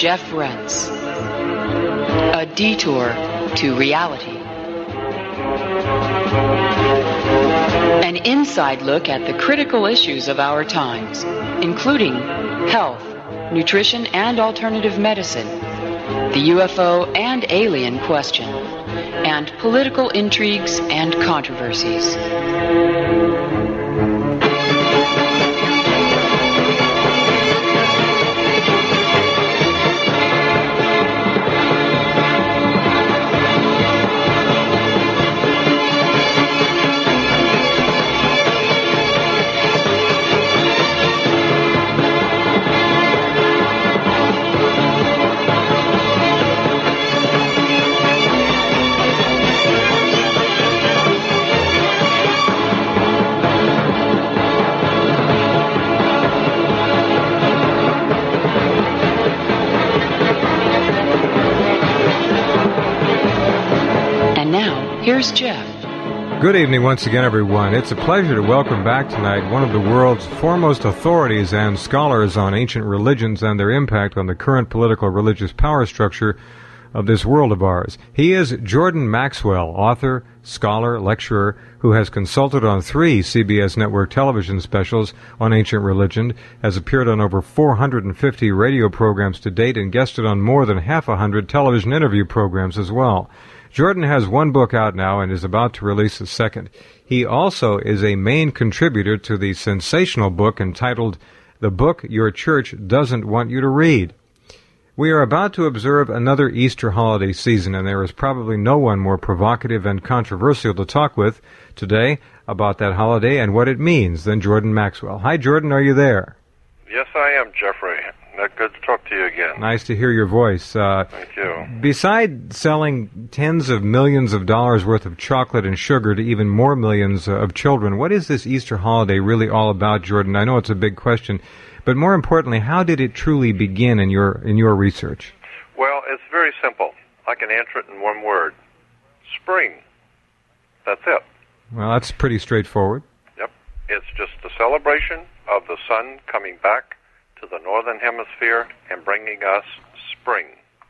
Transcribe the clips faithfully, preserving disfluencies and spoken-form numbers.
Jeff Rense. A detour to reality. An inside look at the critical issues of our times, including health, nutrition, and alternative medicine, the U F O and alien question, and political intrigues and controversies. Here's Jeff. Good evening once again, everyone. It's a pleasure to welcome back tonight one of the world's foremost authorities and scholars on ancient religions and their impact on the current political religious power structure of this world of ours. He is Jordan Maxwell, author, scholar, lecturer, who has consulted on three C B S network television specials on ancient religion, has appeared on over four hundred fifty radio programs to date, and guested on more than half a hundred television interview programs as well. Jordan has one book out now and is about to release a second. He also is a main contributor to the sensational book entitled The Book Your Church Doesn't Want You to Read. We are about to observe another Easter holiday season, and there is probably no one more provocative and controversial to talk with today about that holiday and what it means than Jordan Maxwell. Hi, Jordan, are you there? Yes, I am, Jeffrey. Good to talk to you again. Nice to hear your voice. Uh, Thank you. Besides selling tens of millions of dollars worth of chocolate and sugar to even more millions of children, what is this Easter holiday really all about, Jordan? I know it's a big question, but more importantly, how did it truly begin in your in your research? Well, it's very simple. I can answer it in one word. Spring. That's it. Well, that's pretty straightforward. Yep. It's just the celebration of the sun coming back to the northern hemisphere and bringing us spring.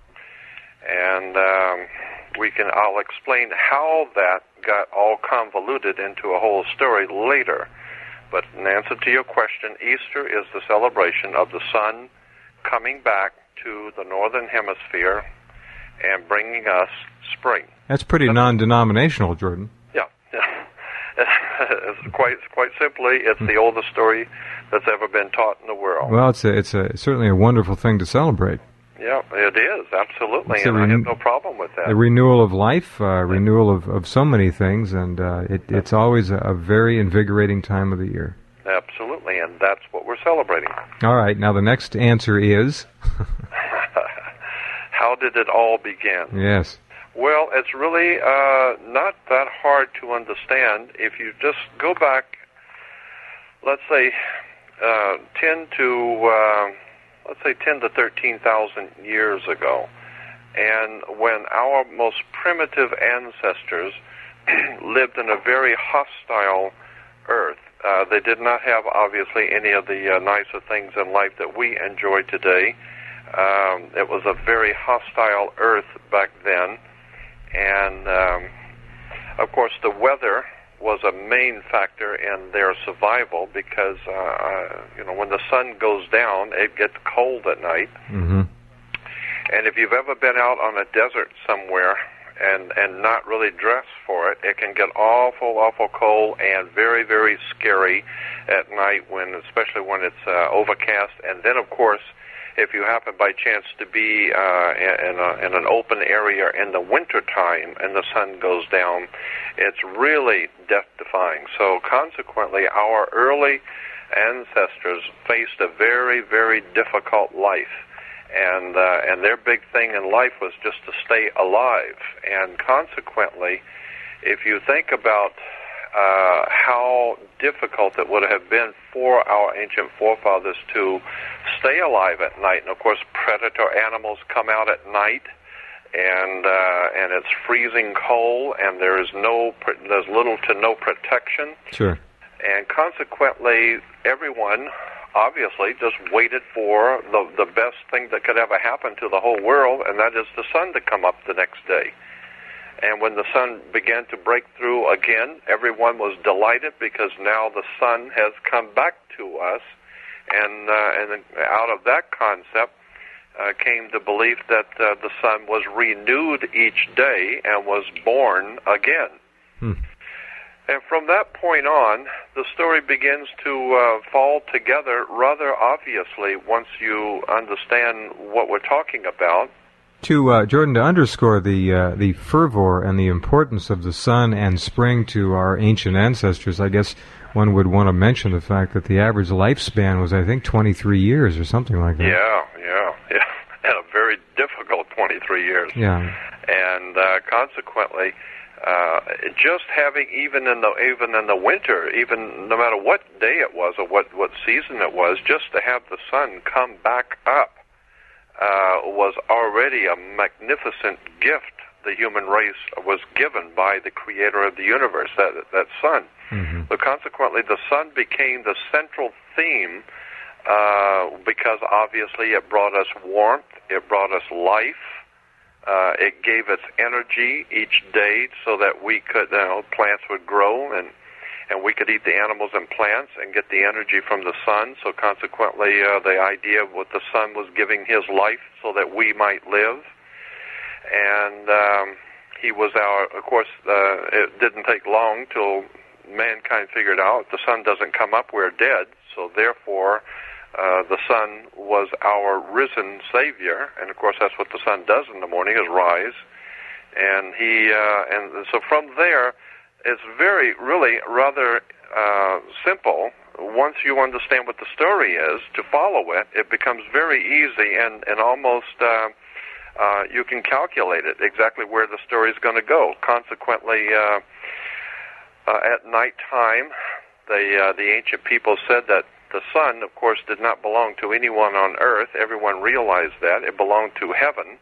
And um, we can, I'll explain how that got all convoluted into a whole story later. But in answer to your question, Easter is the celebration of the sun coming back to the northern hemisphere and bringing us spring. That's pretty That's, non-denominational, Jordan. Yeah. It's quite quite simply, it's the oldest story that's ever been taught in the world. Well, it's a, it's a certainly a wonderful thing to celebrate. Yeah, it is, absolutely, it's and re- I have no problem with that. The renewal of life, uh, renewal of, of so many things, and uh, it, it's always a, a very invigorating time of the year. Absolutely, and that's what we're celebrating. All right, now the next answer is... How did it all begin? Yes. Well, it's really uh, not that hard to understand. If you just go back, let's say, uh, ten to uh, let's say ten to thirteen thousand years ago, and when our most primitive ancestors lived in a very hostile earth, uh, they did not have obviously any of the uh, nicer things in life that we enjoy today. Um, it was a very hostile earth back then. And, um, of course, the weather was a main factor in their survival because, uh, you know, when the sun goes down, it gets cold at night. Mm-hmm. And if you've ever been out on a desert somewhere and, and not really dressed for it, it can get awful, awful cold and very, very scary at night, when, especially when it's uh, overcast. And then, of course, if you happen by chance to be uh, in, a, in an open area in the wintertime and the sun goes down, it's really death-defying. So consequently, our early ancestors faced a very, very difficult life. And, uh, and their big thing in life was just to stay alive. And consequently, if you think about Uh, how difficult it would have been for our ancient forefathers to stay alive at night. And, of course, predator animals come out at night, and uh, and it's freezing cold, and there's no there's little to no protection. Sure. And consequently, everyone obviously just waited for the, the best thing that could ever happen to the whole world, and that is the sun to come up the next day. And when the sun began to break through again, everyone was delighted because now the sun has come back to us. And, uh, and out of that concept uh, came the belief that uh, the sun was renewed each day and was born again. Hmm. And from that point on, the story begins to uh, fall together rather obviously once you understand what we're talking about. To uh, Jordan, to underscore the uh, the fervor and the importance of the sun and spring to our ancient ancestors, I guess one would want to mention the fact that the average lifespan was, I think, twenty-three years or something like that. Yeah, yeah, yeah, and a very difficult twenty-three years. Yeah, and uh, consequently, uh, just having even in the even in the winter, even no matter what day it was or what what season it was, just to have the sun come back up. Uh, was already a magnificent gift the human race was given by the creator of the universe, that that sun. Mm-hmm. So consequently, the sun became the central theme uh, because obviously it brought us warmth, it brought us life, uh, it gave us energy each day so that we could, you know, plants would grow and and we could eat the animals and plants and get the energy from the sun. So consequently, uh, the idea of what the sun was giving his life so that we might live. And um, he was our, of course, uh, it didn't take long till mankind figured out the sun doesn't come up, we're dead. So therefore, uh, the sun was our risen Savior. And of course, that's what the sun does in the morning, is rise. And he, uh, and so from there, it's very, really rather uh, simple. Once you understand what the story is, to follow it, it becomes very easy and, and almost uh, uh, you can calculate it exactly where the story is going to go. Consequently, uh, uh, at nighttime, the, uh, the ancient people said that the sun, of course, did not belong to anyone on earth. Everyone realized that. It belonged to heaven,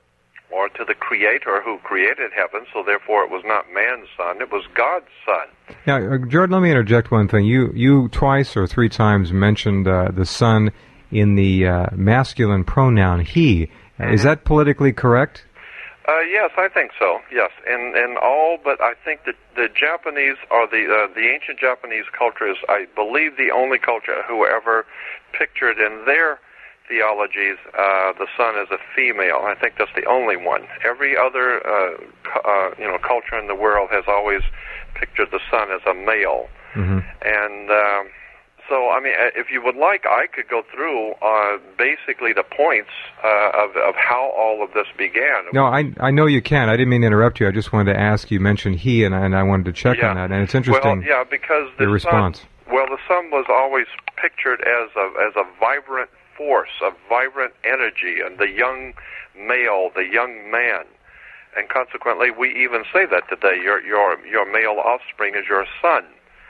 or to the Creator who created heaven, so therefore it was not man's son, it was God's son. Now, uh, Jordan, let me interject one thing. You you twice or three times mentioned uh, the son in the uh, masculine pronoun he. Mm-hmm. Is that politically correct? Uh, yes, I think so, yes. And and all, but I think that the Japanese, or the uh, the ancient Japanese culture is, I believe, the only culture who ever pictured in their theologies, uh, the sun as a female. I think that's the only one. Every other, uh, cu- uh, you know, culture in the world has always pictured the sun as a male. Mm-hmm. And um, so, I mean, if you would like, I could go through uh, basically the points uh, of of how all of this began. No, I I know you can. I didn't mean to interrupt you. I just wanted to ask. You mentioned he, and I, and I wanted to check yeah. on that. And it's interesting. Well, yeah, because the your response. Sun, well, the sun was always pictured as a as a vibrant force, a vibrant energy, and the young male, the young man. And consequently, we even say that today. Your your your male offspring is your son.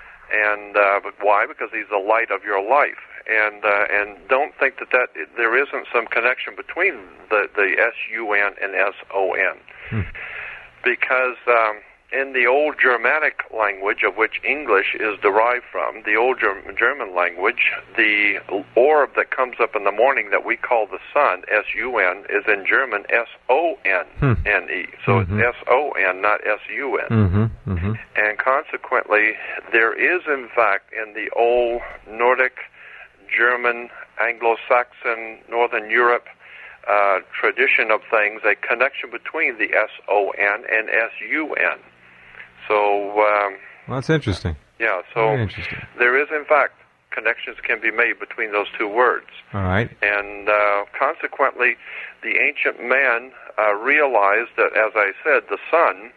And uh, but why? Because he's the light of your life. And uh, and don't think that, that there isn't some connection between the, the S U N and S O N. Hmm. Because um, in the old Germanic language, of which English is derived from, the old Germ- German language, the orb that comes up in the morning that we call the sun, S U N, is in German S O N N E. So mm-hmm. it's S O N, not S U N. Mm-hmm. Mm-hmm. And consequently, there is, in fact, in the old Nordic, German, Anglo-Saxon, Northern Europe uh, tradition of things, a connection between the S O N and S U N. So, um, well, that's interesting. Yeah, so interesting. There is, in fact, connections can be made between those two words. All right. And uh, consequently, the ancient man uh, realized that, as I said, the sun,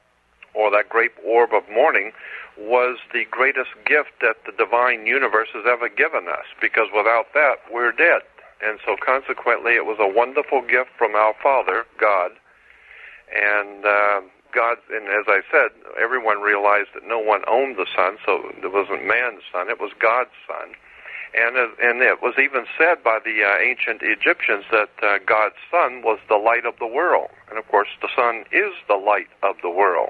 or that great orb of morning, was the greatest gift that the divine universe has ever given us, because without that, we're dead. And so consequently, it was a wonderful gift from our Father, God, and uh, God, and as I said, everyone realized that no one owned the sun, so it wasn't man's son, it was God's son. And and it was even said by the uh, ancient Egyptians that uh, God's son was the light of the world. And of course, the sun is the light of the world.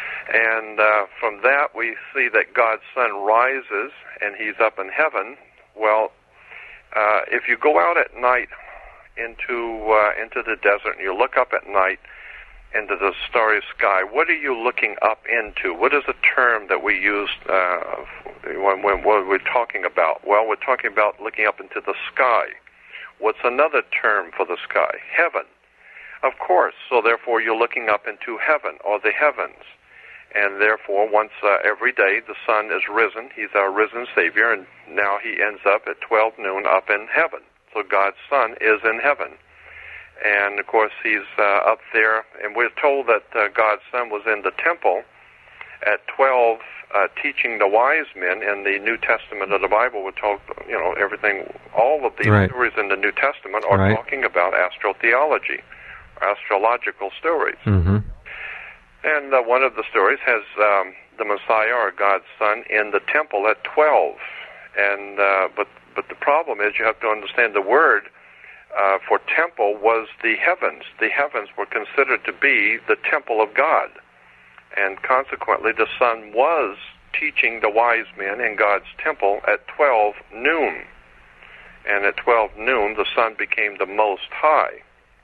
And uh, from that, we see that God's son rises, and he's up in heaven, Well, uh, if you go out at night into uh, into the desert and you look up at night into the starry sky, what are you looking up into? What is the term that we use uh, when, when what we're talking about? Well, we're talking about looking up into the sky. What's another term for the sky? Heaven. Of course. So therefore, you're looking up into heaven or the heavens. And therefore, once uh, every day the sun is risen, he's our risen Savior, and now he ends up at twelve noon up in heaven. So God's Son is in heaven. And, of course, he's uh, up there, and we're told that uh, God's Son was in the temple at twelve, uh, teaching the wise men in the New Testament of the Bible. We're told, you know, everything, all of these right. stories in the New Testament are right. talking about astrotheology, astrological stories. Mm-hmm. And uh, one of the stories has um, the Messiah, or God's Son, in the temple at twelve. And uh, but but the problem is, you have to understand, the word uh, for temple was the heavens. The heavens were considered to be the temple of God. And consequently, the Son was teaching the wise men in God's temple at twelve noon. And at twelve noon, the Son became the Most High.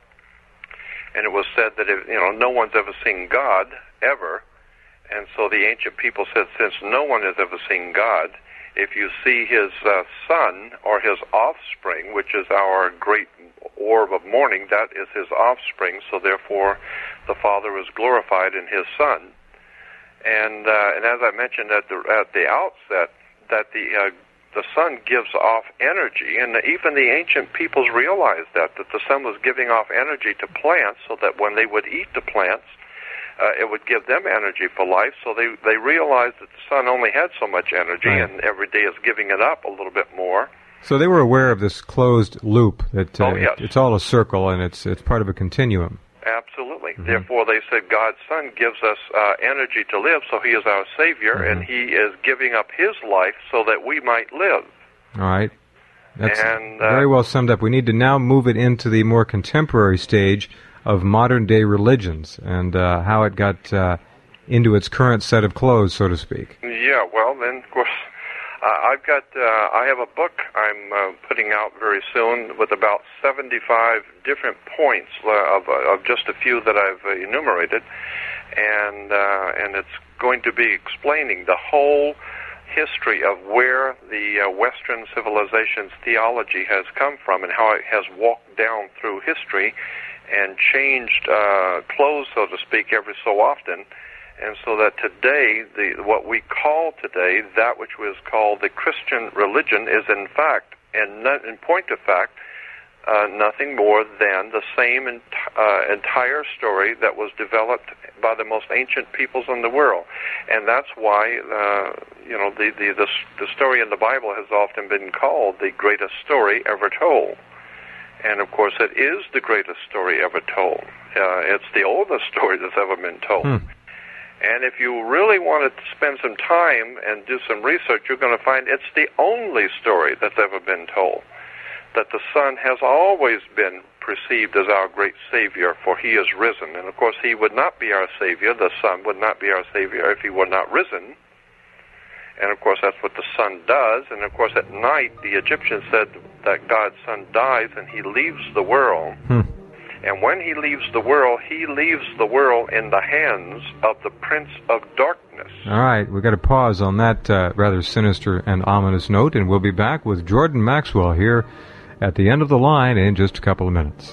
And it was said that, if, you know, no one's ever seen God, ever. And so the ancient people said, since no one has ever seen God, if you see his uh, son or his offspring, which is our great orb of morning, that is his offspring. So therefore, the Father is glorified in his Son. And uh, and as I mentioned at the at the outset, that the uh, the sun gives off energy, and even the ancient peoples realized that, that the sun was giving off energy to plants, so that when they would eat the plants, uh, it would give them energy for life. So they, they realized that the sun only had so much energy, right. and every day is giving it up a little bit more. So they were aware of this closed loop, that uh, oh, yes. it, it's all a circle, and it's it's part of a continuum. Absolutely. Mm-hmm. Therefore, they said God's Son gives us uh, energy to live, so he is our Savior, mm-hmm. and he is giving up his life so that we might live. All right. That's and, uh, very well summed up. We need to now move it into the more contemporary stage of modern-day religions and uh, how it got uh, into its current set of clothes, so to speak. Yeah, well, then, of course, uh, I've got, uh, I have a book I'm uh, putting out very soon with about seventy-five different points uh, of, uh, of just a few that I've uh, enumerated, and uh, and it's going to be explaining the whole history of where the uh, Western civilization's theology has come from and how it has walked down through history and changed uh, clothes, so to speak, every so often. And so that today, the what we call today, that which was called the Christian religion, is in fact, and not, in point of fact, uh, nothing more than the same ent- uh, entire story that was developed by the most ancient peoples in the world. And that's why, uh, you know, the, the, the, the story in the Bible has often been called the greatest story ever told. And, of course, it is the greatest story ever told. Uh, it's the oldest story that's ever been told. Hmm. And if you really want to spend some time and do some research, you're going to find it's the only story that's ever been told. That the Son has always been perceived as our great Savior, for he is risen. And, of course, he would not be our Savior, the Son would not be our Savior if he were not risen. And, of course, that's what the Son does. And, of course, at night, the Egyptians said that God's Son dies and he leaves the world. Hmm. And when he leaves the world, he leaves the world in the hands of the Prince of Darkness. All right, we've got to pause on that uh, rather sinister and ominous note, and we'll be back with Jordan Maxwell here at the end of the line in just a couple of minutes.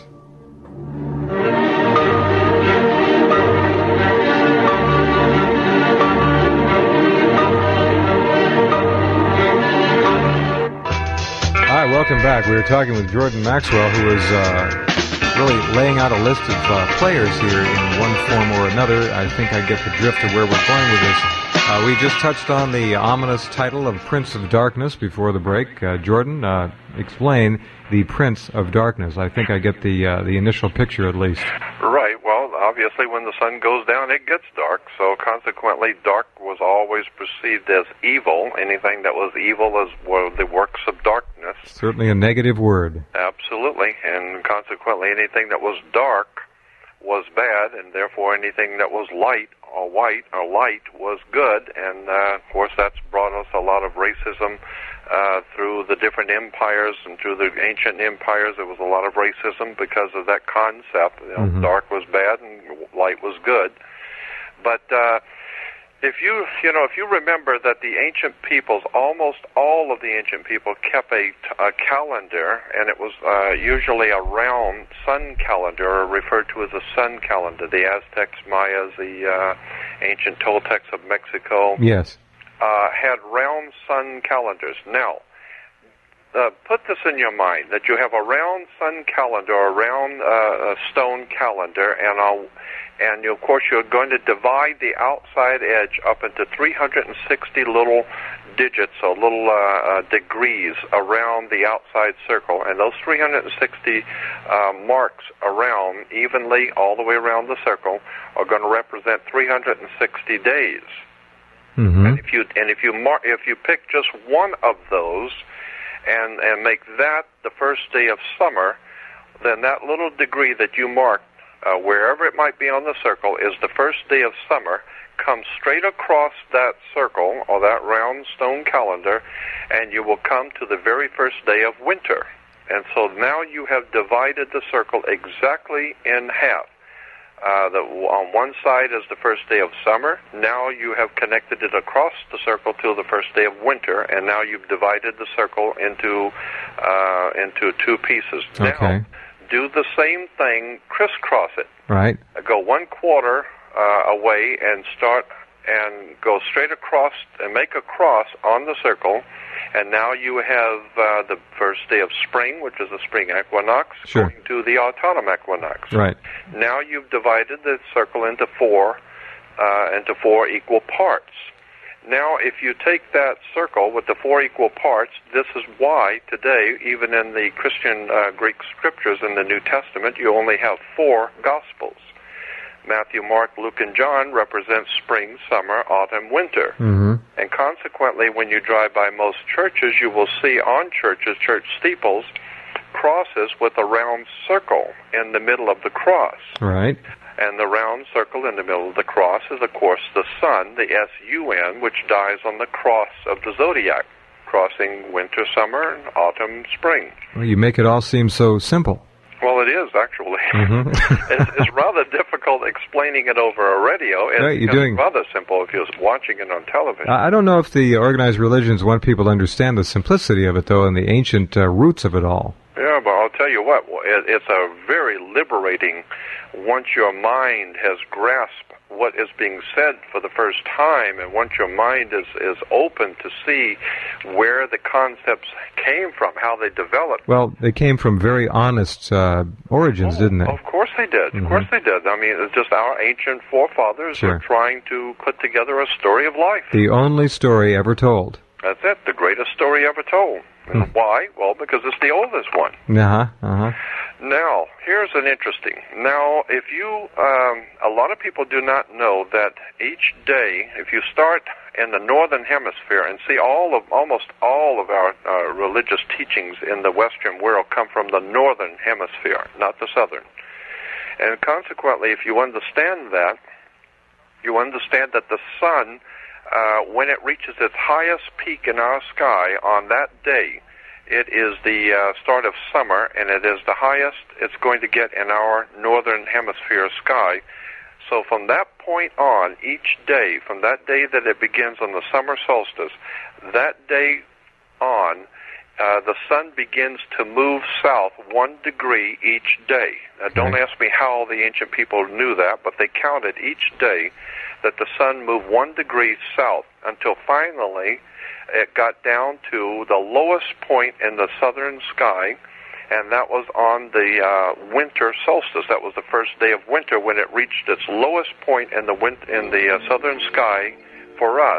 All right, welcome back. We were talking with Jordan Maxwell, who is uh, really laying out a list of uh, players here in one form or another. I think I get the drift of where we're going with this. Uh, we just touched on the ominous title of Prince of Darkness before the break. Uh, Jordan, uh, explain the Prince of Darkness. I think I get the uh, the initial picture at least. Right. Well, obviously when the sun goes down, it gets dark. So consequently, dark was always perceived as evil. Anything that was evil is were the works of darkness. Certainly a negative word. Absolutely. And consequently, anything that was dark was bad, and therefore anything that was light or white or light was good. And, uh, of course, that's brought us a lot of racism uh, through the different empires, and through the ancient empires there was a lot of racism because of that concept. You know, mm-hmm. Dark was bad and light was good. But uh, if you, you know, if you remember that the ancient peoples, almost all of the ancient people kept a, a calendar, and it was uh, usually a round sun calendar, or referred to as a sun calendar. The Aztecs, Mayas, the uh, ancient Toltecs of Mexico, yes, uh, had round sun calendars. Now, uh, put this in your mind, that you have a round sun calendar, or a round uh, stone calendar, and a And, of course, you're going to divide the outside edge up into three hundred sixty little digits, or little uh, uh, degrees around the outside circle. And those three hundred sixty uh, marks around, evenly all the way around the circle, are going to represent three hundred sixty days. Mm-hmm. And if you and if you mar- if you pick just one of those and and make that the first day of summer, then that little degree that you marked, Uh, wherever it might be on the circle, is the first day of summer, come straight across that circle, or that round stone calendar, and you will come to the very first day of winter. And so now you have divided the circle exactly in half. Uh, the, on one side is the first day of summer. Now you have connected it across the circle to the first day of winter, and now you've divided the circle into uh, into two pieces. Okay. Now, do the same thing, crisscross it. Right. Go one quarter uh, away and start and go straight across and make a cross on the circle. And now you have uh, the first day of spring, which is the spring equinox, sure. going to the autumn equinox. Right. Now you've divided the circle into four, uh, into four equal parts. Now, if you take that circle with the four equal parts, this is why today, even in the Christian uh, Greek scriptures in the New Testament, you only have four Gospels. Matthew, Mark, Luke, and John represent spring, summer, autumn, winter. Mm-hmm. And consequently, when you drive by most churches, you will see on churches, church steeples, crosses with a round circle in the middle of the cross. Right. And the round circle in the middle of the cross is, of course, the sun, the S U N, which dies on the cross of the zodiac, crossing winter, summer, and autumn, spring. Well, you make it all seem so simple. Well, it is, actually. Mm-hmm. it's, it's rather difficult explaining it over a radio. It's no, you're doing... rather simple if you're watching it on television. I don't know if the organized religions want people to understand the simplicity of it, though, and the ancient uh, roots of it all. Yeah, but I'll tell you what, it, it's a very liberating, once your mind has grasped what is being said for the first time, and once your mind is, is open to see where the concepts came from, how they developed. Well, they came from very honest uh, origins, oh, didn't they? Of course they did. Mm-hmm. Of course they did. I mean, it's just our ancient forefathers sure. were trying to put together a story of life. The only story ever told. That's it, the greatest story ever told. And hmm. why? Well, because it's the oldest one. Uh-huh, uh-huh. Now, here's an interesting. Now, if you, um, a lot of people do not know that each day, if you start in the northern hemisphere and see all of, almost all of our uh, religious teachings in the Western world come from the northern hemisphere, not the southern. And consequently, if you understand that, you understand that the sun, uh, when it reaches its highest peak in our sky on that day, it is the uh, start of summer, and it is the highest it's going to get in our northern hemisphere sky. So from that point on, each day, from that day that it begins on the summer solstice, that day on, uh, the sun begins to move south one degree each day. Now, don't ask me how the ancient people knew that, but they counted each day that the sun moved one degree south until finally it got down to the lowest point in the southern sky, and that was on the uh, winter solstice. That was the first day of winter when it reached its lowest point in the win- in the uh, southern sky for us.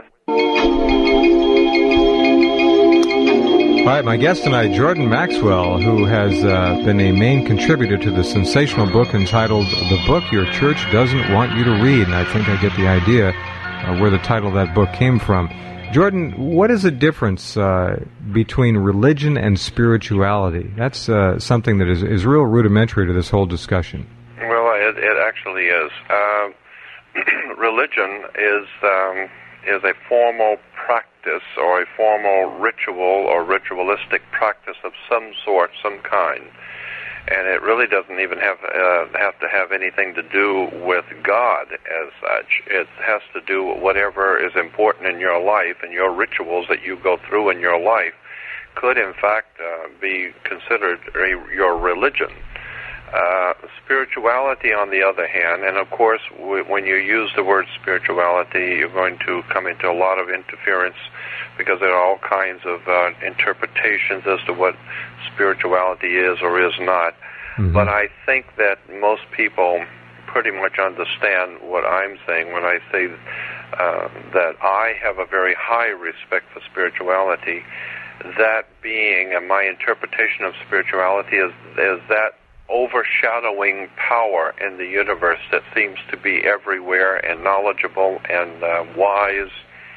All right, my guest tonight, Jordan Maxwell, who has uh, been a main contributor to the sensational book entitled The Book Your Church Doesn't Want You to Read, and I think I get the idea uh, where the title of that book came from. Jordan, what is the difference uh, between religion and spirituality? That's uh, something that is, is real rudimentary to this whole discussion. Well, it, it actually is. Uh, religion is um, is a formal practice or a formal ritual or ritualistic practice of some sort, some kind. And it really doesn't even have uh, have to have anything to do with God as such. It has to do with whatever is important in your life, and your rituals that you go through in your life could, in fact, uh, be considered a, your religion. Uh, spirituality, on the other hand, and of course, w- when you use the word spirituality, you're going to come into a lot of interference because there are all kinds of uh, interpretations as to what spirituality is or is not. Mm-hmm. But I think that most people pretty much understand what I'm saying when I say uh, that I have a very high respect for spirituality. That being, and my interpretation of spirituality is, is that overshadowing power in the universe that seems to be everywhere and knowledgeable and uh, wise.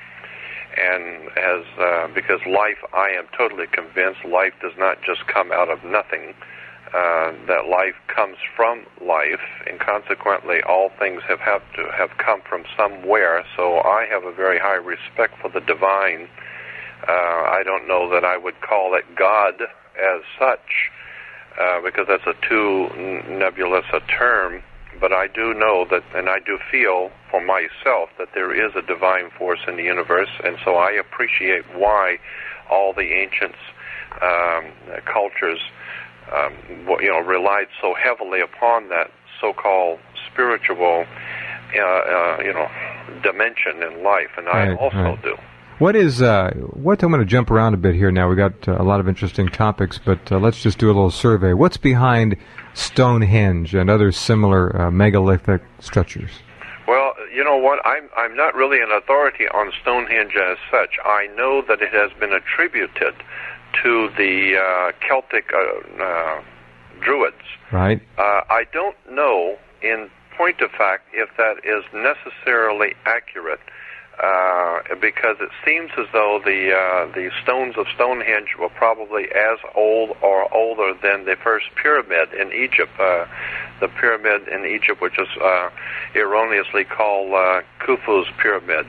And as uh, because life, I am totally convinced, life does not just come out of nothing. Uh, that life comes from life, and consequently, all things have have to have come from somewhere. So I have a very high respect for the divine. Uh, I don't know that I would call it God as such, uh, because that's a too nebulous a term. But I do know that, and I do feel for myself that there is a divine force in the universe, and so I appreciate why all the ancient um, cultures, um, you know, relied so heavily upon that so-called spiritual, uh, uh, you know, dimension in life, and I right, also right. do. What is, uh, what, I'm going to jump around a bit here now. We've got uh, a lot of interesting topics, but uh, let's just do a little survey. What's behind Stonehenge and other similar uh, megalithic structures? Well, you know what, I'm, I'm not really an authority on Stonehenge as such. I know that it has been attributed to the uh, Celtic uh, uh, Druids. Right. Uh, I don't know, in point of fact, if that is necessarily accurate. Uh, because it seems as though the uh, the stones of Stonehenge were probably as old or older than the first pyramid in Egypt, uh, the pyramid in Egypt, which is uh, erroneously called uh, Khufu's pyramid.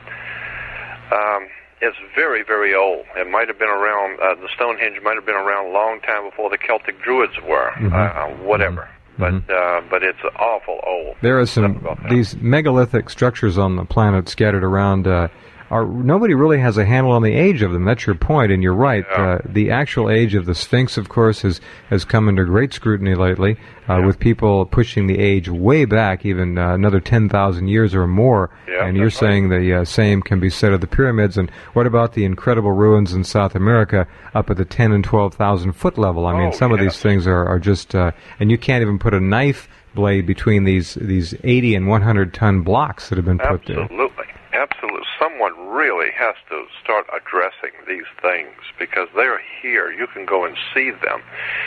Um, it's very, very old. It might have been around, uh, the Stonehenge might have been around a long time before the Celtic Druids were, mm-hmm. uh, whatever. Mm-hmm. But uh, but it's awful old. There are some these megalithic structures on the planet scattered around. Uh, are nobody really has a handle on the age of them. That's your point, and you're right. Yeah. Uh, the actual age of the Sphinx, of course, has has come under great scrutiny lately, uh, yeah. with people pushing the age way back, even uh, another ten thousand years or more. Yeah, and you're right. saying the uh, same can be said of the pyramids. And what about the incredible ruins in South America up at the ten and twelve thousand foot level? I mean, oh, some yes. of these things are are just, uh, and you can't even put a knife blade between these these eighty and one hundred ton blocks that have been put Absolutely. there. Absolutely. Absolutely. Someone really has to start addressing these things because they're here. You can go and see them.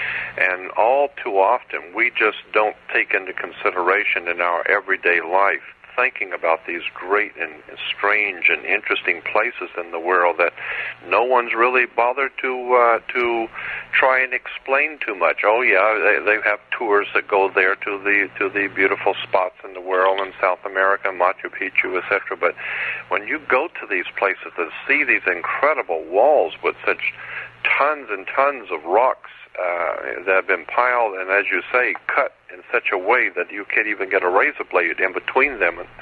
And all too often, we just don't take into consideration in our everyday life thinking about these great and strange and interesting places in the world that no one's really bothered to uh, to try and explain too much. Oh yeah, they, they have tours that go there to the to the beautiful spots in the world in South America, Machu Picchu, et cetera. But when you go to these places and see these incredible walls with such tons and tons of rocks Uh, that have been piled and, as you say, cut in such a way that you can't even get a razor blade in between them. And,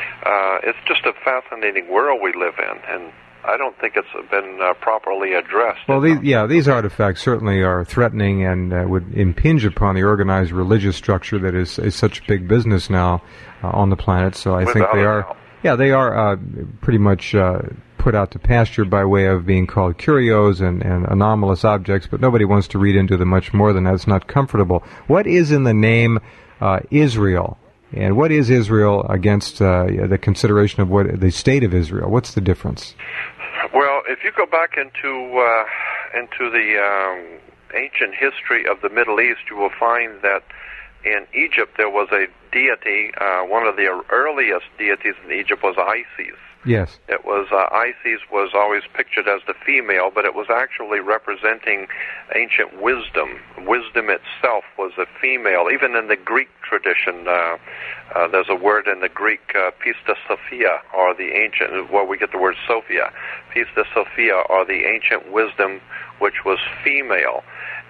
uh, it's just a fascinating world we live in, and I don't think it's been uh, properly addressed. Well, these, yeah, these artifacts certainly are threatening and uh, would impinge upon the organized religious structure that is, is such big business now uh, on the planet. So I Without think they are, doubt. yeah, they are uh, pretty much uh, put out to pasture by way of being called curios and, and anomalous objects, but nobody wants to read into them much more than that. It's not comfortable. What is in the name uh, Israel? And what is Israel against uh, the consideration of what the state of Israel? What's the difference? Well, if you go back into uh, into the um, ancient history of the Middle East, you will find that in Egypt there was a deity. Uh, one of the earliest deities in Egypt was Isis. Yes. It was uh, Isis was always pictured as the female, but it was actually representing ancient wisdom. Wisdom itself was a female. Even in the Greek tradition, uh, uh, there's a word in the Greek, uh, Pista Sophia, or the ancient, where we get the word Sophia. Pista Sophia, or the ancient wisdom, which was female.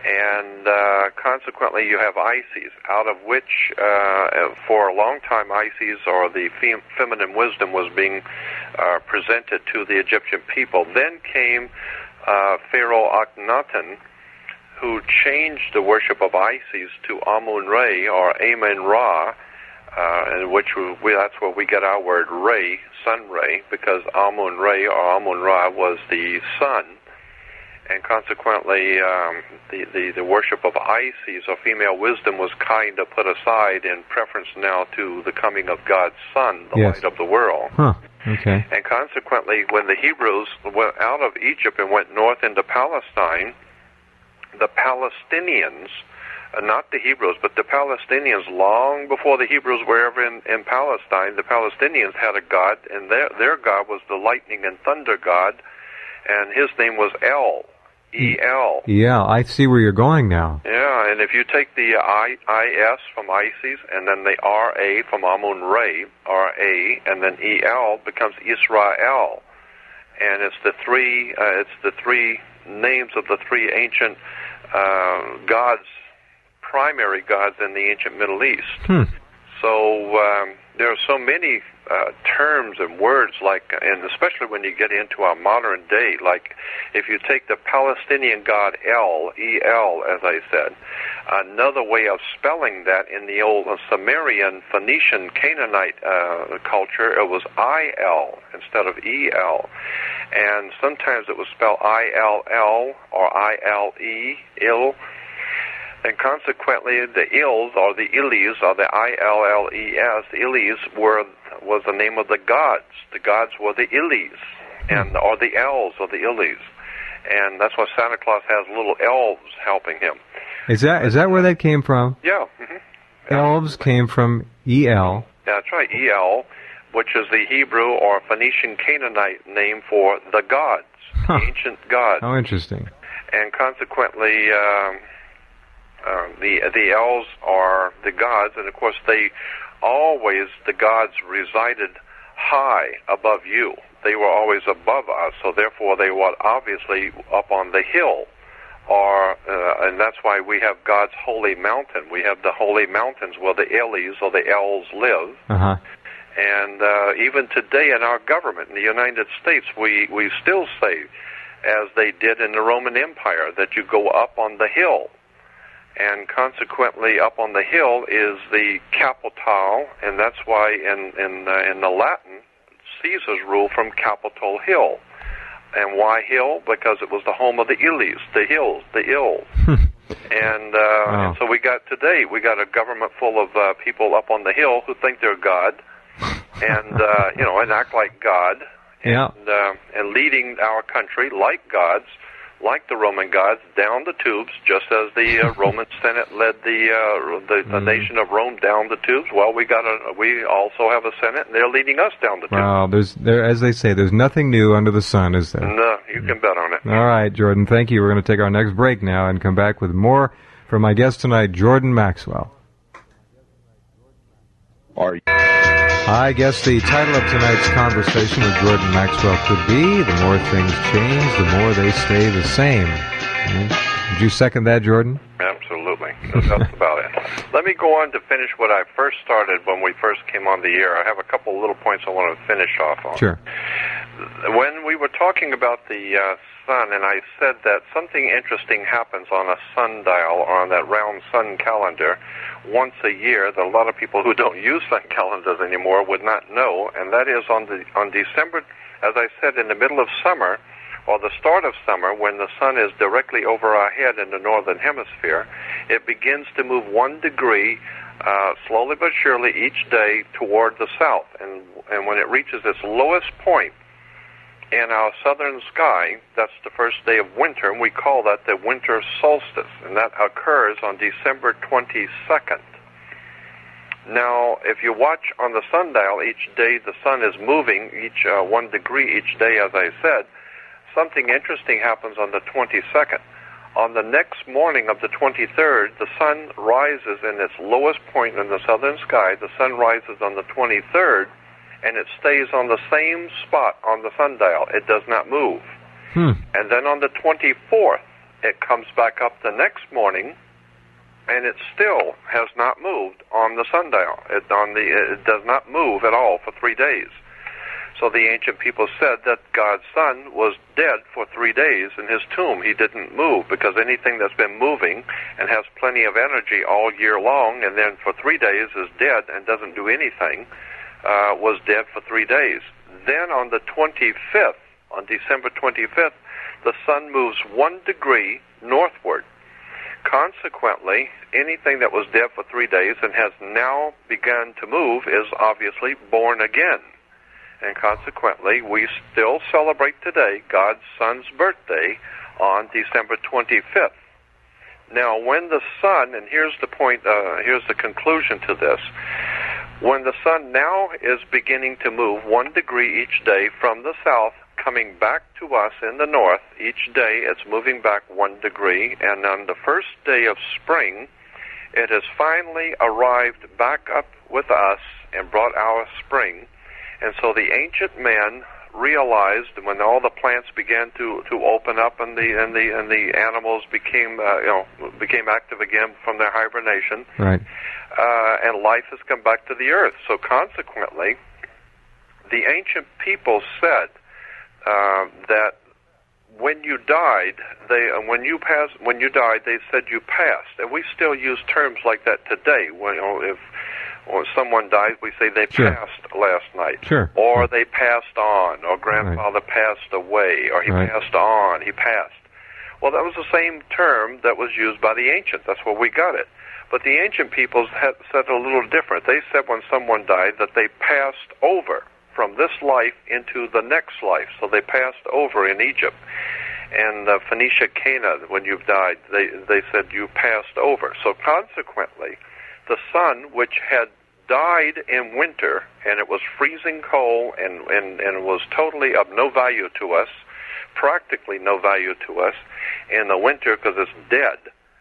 And uh, consequently, you have Isis, out of which, uh, for a long time, Isis, or the fem- feminine wisdom, was being uh, presented to the Egyptian people. Then came uh, Pharaoh Akhenaten, who changed the worship of Isis to Amun-Re, or Amen-Ra, uh, in which we, that's where we get our word Re, sun-ray, because Amun-Re, or Amun-Ra, was the sun. And consequently, um, the, the, the worship of Isis, or female wisdom, was kind of put aside in preference now to the coming of God's Son, the yes. light of the world. Huh. Okay. And consequently, when the Hebrews went out of Egypt and went north into Palestine, the Palestinians, uh, not the Hebrews, but the Palestinians, long before the Hebrews were ever in, in Palestine, the Palestinians had a god, and their, their god was the lightning and thunder god, and his name was El. E L. Yeah, I see where you're going now. Yeah, and if you take the I, I S from Isis, and then the R A from Amun-Re, R A, and then E L becomes Israel, and it's the three, uh, it's the three names of the three ancient uh, gods, primary gods in the ancient Middle East. Hmm. So um, there are so many uh, terms and words, like, and especially when you get into our modern day, like if you take the Palestinian god El, E L, as I said, another way of spelling that in the old Sumerian, Phoenician, Canaanite uh, culture, it was I L instead of E L. And sometimes it was spelled I L L or I L E, Il. And consequently, the Ils, or the Ilis, or the I L L E S, the Ilis were, was the name of the gods. The gods were the Ilis, and or the elves, or the Ilis. And that's why Santa Claus has little elves helping him. Is that is that where that came from? Yeah. Mm-hmm. Elves came from E L. Yeah, that's right, E L, which is the Hebrew or Phoenician Canaanite name for the gods, huh. the ancient gods. How interesting. And consequently, um, Uh, the the elves are the gods, and of course they always, the gods resided high above you. They were always above us, so therefore they were obviously up on the hill, or uh, and that's why we have God's holy mountain. We have the holy mountains where the Elis or the elves live. Uh-huh. And uh, even today in our government in the United States, we, we still say, as they did in the Roman Empire, that you go up on the hill. And consequently, up on the hill is the Capitol, and that's why in in uh, in the Latin, Caesar's ruled from Capitol Hill. And why hill? Because it was the home of the Ilis, the hills, the ills. and, uh, wow. and so we got today, we got a government full of uh, people up on the hill who think they're God, and uh, you know, and act like God, and yeah. uh, and leading our country like gods. Like the Roman gods, down the tubes, just as the uh, Roman Senate led the uh, the, the mm. nation of Rome down the tubes. Well, we got a we also have a Senate, and they're leading us down the tubes. Wow, there's there as they say, there's nothing new under the sun, is there? No, you can bet on it. All right, Jordan, thank you. We're going to take our next break now and come back with more from my guest tonight, Jordan Maxwell. Are you? I guess the title of tonight's conversation with Jordan Maxwell could be, the more things change, the more they stay the same. Mm-hmm. Would you second that, Jordan? Absolutely. That's about it. Let me go on to finish what I first started when we first came on the air. I have a couple of little points I want to finish off on. Sure. When we were talking about the uh, sun, and I said that something interesting happens on a sundial or on that round sun calendar once a year that a lot of people who don't use sun calendars anymore would not know, and that is on the on December, as I said, in the middle of summer, or the start of summer, when the sun is directly over our head in the northern hemisphere, it begins to move one degree uh, slowly but surely each day toward the south, and and when it reaches its lowest point in our southern sky, that's the first day of winter, and we call that the winter solstice, and that occurs on December twenty-second. Now, if you watch on the sundial each day, the sun is moving each uh, one degree each day, as I said. Something interesting happens on the twenty-second. On the next morning of the twenty-third, the sun rises in its lowest point in the southern sky. The sun rises on the twenty-third, and it stays on the same spot on the sundial. It does not move. Hmm. And then on the twenty-fourth, it comes back up the next morning, and it still has not moved on the sundial. It, on the, it does not move at all for three days. So the ancient people said that God's Son was dead for three days in his tomb. He didn't move, because anything that's been moving and has plenty of energy all year long and then for three days is dead and doesn't do anything, uh, was dead for three days. Then on the twenty-fifth, on December twenty-fifth, the sun moves one degree northward. Consequently, anything that was dead for three days and has now begun to move is obviously born again. And consequently, we still celebrate today God's Son's birthday on December twenty-fifth. Now, when the sun, and here's the point, uh, here's the conclusion to this, when the sun now is beginning to move one degree each day from the south, coming back to us in the north, each day it's moving back one degree, and on the first day of spring, it has finally arrived back up with us and brought our spring. And so the ancient men realized when all the plants began to, to open up and the and the and the animals became uh, you know became active again from their hibernation, right? Uh, and life has come back to the earth. So consequently, the ancient people said uh, that when you died, they uh, when you passed when you died, they said you passed, and we still use terms like that today. When you know, if or someone dies, we say they sure. passed last night. Sure. Or sure. they passed on, or grandfather right. passed away, or he right. passed on, he passed. Well, that was the same term that was used by the ancients. That's where we got it. But the ancient peoples had said a little different. They said when someone died that they passed over from this life into the next life. So they passed over in Egypt. And uh, Phoenicia, Cana, when you've died, they, they said you passed over. So consequently, the sun, which had died in winter, and it was freezing cold and, and, and was totally of no value to us, practically no value to us in the winter because it's dead,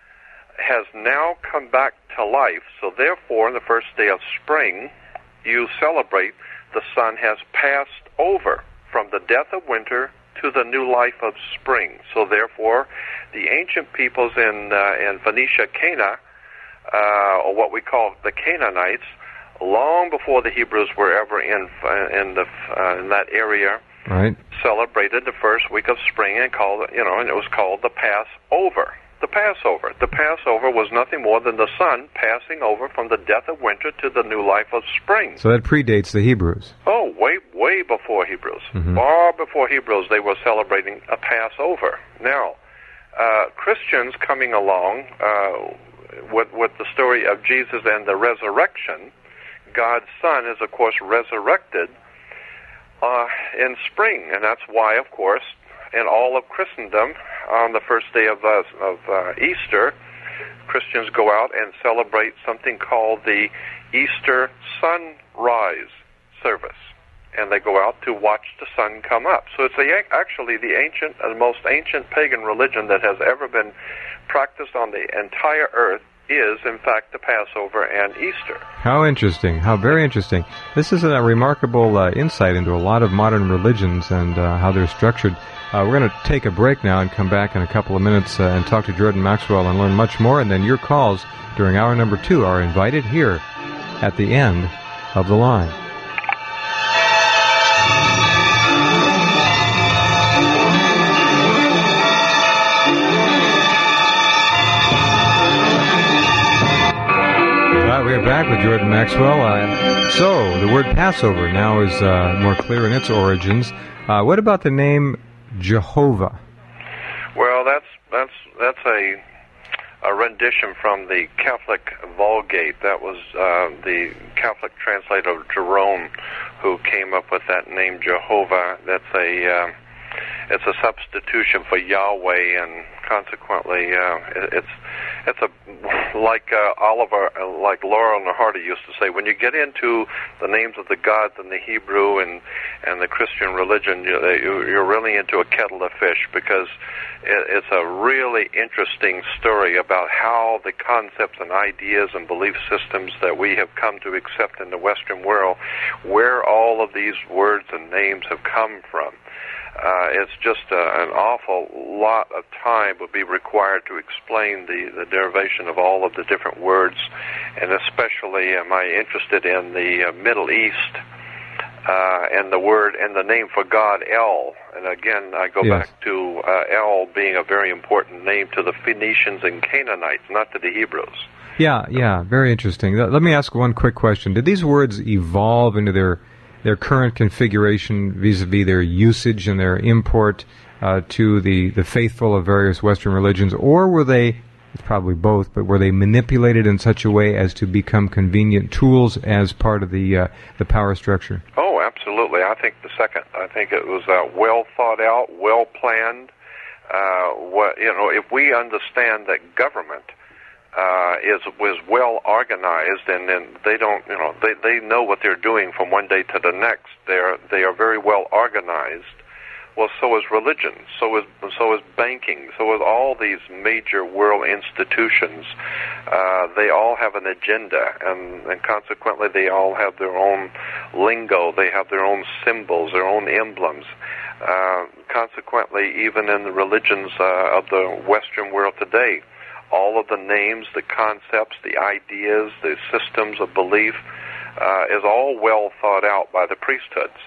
has now come back to life. So therefore, on the first day of spring, you celebrate the sun has passed over from the death of winter to the new life of spring. So therefore, the ancient peoples in, uh, in Phoenicia, Cana, uh, or what we call the Canaanites, long before the Hebrews were ever in in the uh, in that area, right. celebrated the first week of spring and called you know, and it was called the Passover. The Passover. The Passover was nothing more than the sun passing over from the death of winter to the new life of spring. So that predates the Hebrews. Oh, way way before Hebrews, mm-hmm. far before Hebrews, they were celebrating a Passover. Now, uh, Christians coming along uh, with with the story of Jesus and the resurrection. God's Son is, of course, resurrected uh, in spring, and that's why, of course, in all of Christendom, on the first day of, uh, of uh, Easter, Christians go out and celebrate something called the Easter sunrise service, and they go out to watch the sun come up. So it's a, actually the ancient, uh, most ancient pagan religion that has ever been practiced on the entire earth is, in fact, the Passover and Easter. How interesting. How very interesting. This is a remarkable uh, insight into a lot of modern religions and uh, how they're structured. Uh, we're going to take a break now and come back in a couple of minutes uh, and talk to Jordan Maxwell and learn much more, and then your calls during hour number two are invited here at the end of the line. We're back with Jordan Maxwell. Uh, so, the word Passover now is uh, more clear in its origins. Uh, what about the name Jehovah? Well, that's that's that's a a rendition from the Catholic Vulgate. That was uh, the Catholic translator Jerome who came up with that name Jehovah. That's a uh, it's a substitution for Yahweh, and consequently, uh, it's It's a like uh, Oliver, uh, like Laurel and Hardy used to say. When you get into the names of the gods in the Hebrew and and the Christian religion, you, you're really into a kettle of fish, because it, it's a really interesting story about how the concepts and ideas and belief systems that we have come to accept in the Western world, where all of these words and names have come from. Uh, it's just uh, an awful lot of time would be required to explain the, the derivation of all of the different words, and especially am I interested in the uh, Middle East uh, and the word and the name for God, El. And again, I go yes. back to uh, El being a very important name to the Phoenicians and Canaanites, not to the Hebrews. Yeah, yeah, very interesting. Let me ask one quick question. Did these words evolve into their their current configuration vis-a-vis their usage and their import uh, to the, the faithful of various Western religions, or were they, it's probably both, but were they manipulated in such a way as to become convenient tools as part of the uh, the power structure? Oh, absolutely. I think the second. I think it was uh, well thought out, well planned. Uh, what, you know, if we understand that government Uh, is was well organized, and then they don't, you know, they they know what they're doing from one day to the next. They're they are very well organized. Well, so is religion, so is so is banking, so is all these major world institutions. Uh, they all have an agenda, and, and consequently, they all have their own lingo. They have their own symbols, their own emblems. Uh, consequently, even in the religions uh, of the Western world today, all of the names, the concepts, the ideas, the systems of belief uh, is all well thought out by the priesthoods.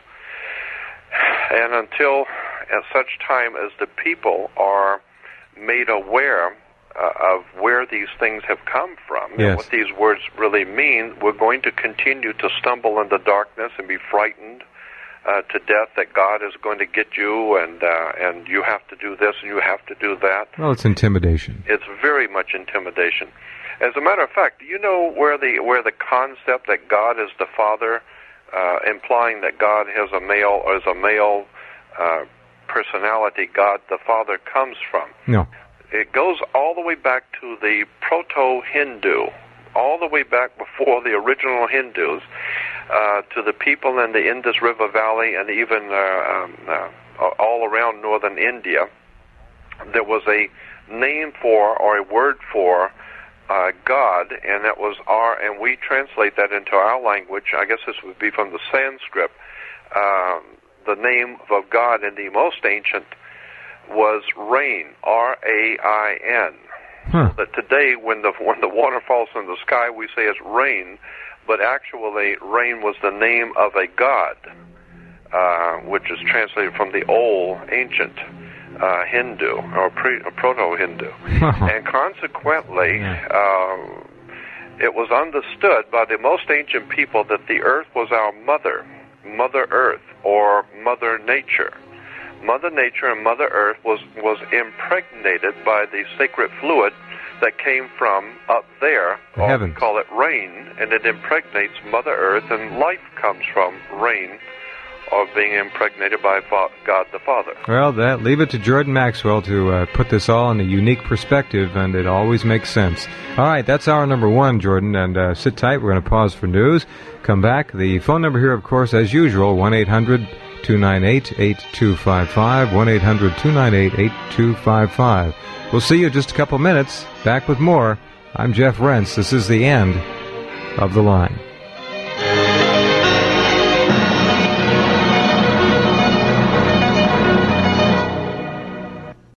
And until at such time as the people are made aware uh, of where these things have come from yes. and what these words really mean, we're going to continue to stumble in the darkness and be frightened Uh, to death that God is going to get you, and uh, and you have to do this and you have to do that. Well, it's intimidation. It's very much intimidation. As a matter of fact, do you know where the where the concept that God is the Father, uh, implying that God has a male or is a male uh, personality, God the Father, comes from? No. It goes all the way back to the proto-Hindu, all the way back before the original Hindus. Uh, to the people in the Indus River Valley and even uh, um, uh, all around northern India, there was a name for or a word for uh, God, and that was our, and we translate that into our language. I guess this would be from the Sanskrit. Uh, the name of God in the most ancient was rain, R A I N. Huh. That today, when the when the water falls from the sky, we say it's rain. But actually, rain was the name of a god, uh, which is translated from the old, ancient uh, Hindu, or pre- proto-Hindu. And consequently, uh, it was understood by the most ancient people that the earth was our mother, Mother Earth, or Mother Nature. Mother Nature and Mother Earth was, was impregnated by the sacred fluid that came from up there, the or heavens. We call it rain, and it impregnates Mother Earth, and life comes from rain, or being impregnated by God the Father. Well, that, leave it to Jordan Maxwell to uh, put this all in a unique perspective, and it always makes sense. All right, that's hour number one, Jordan, and uh, sit tight. We're going to pause for news. Come back. The phone number here, of course, as usual, one eight hundred two nine eight eight two five five, one eight hundred two nine eight eight two five five. We'll see you in just a couple minutes. Back with more. I'm Jeff Rentz. This is the end of The Line.